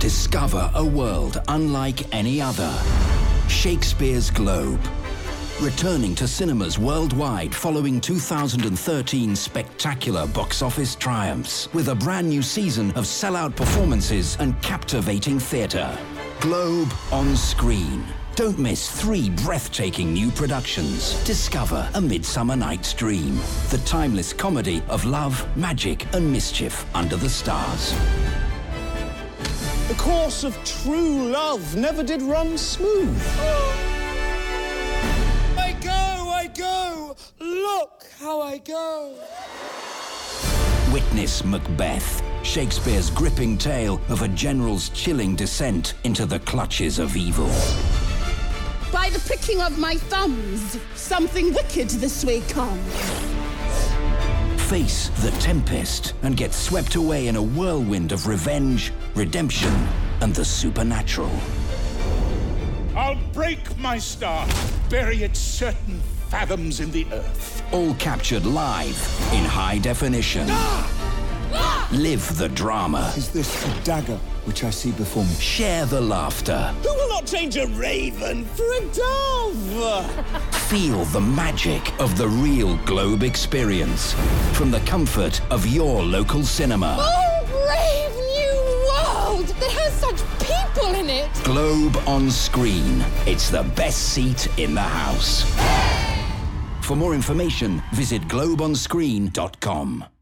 Discover a world unlike any other. Shakespeare's Globe. Returning to cinemas worldwide following 2013's spectacular box office triumphs with a brand new season of sellout performances and captivating theatre. Globe on Screen. Don't miss 3 breathtaking new productions. Discover A Midsummer Night's Dream, the timeless comedy of love, magic and mischief under the stars. The course of true love never did run smooth. I go, look how I go. Witness Macbeth, Shakespeare's gripping tale of a general's chilling descent into the clutches of evil. By the pricking of my thumbs, something wicked this way comes. Face the tempest and get swept away in a whirlwind of revenge, redemption, and the supernatural. I'll break my star, bury it certain fathoms in the earth. All captured live in high definition. Live the drama. Is this a dagger which I see before me? Share the laughter. Who will not change a raven for a dove? Feel the magic of the real Globe experience from the comfort of your local cinema. Oh, brave new world that has such people in it. Globe on Screen. It's the best seat in the house. For more information, visit globeonscreen.com.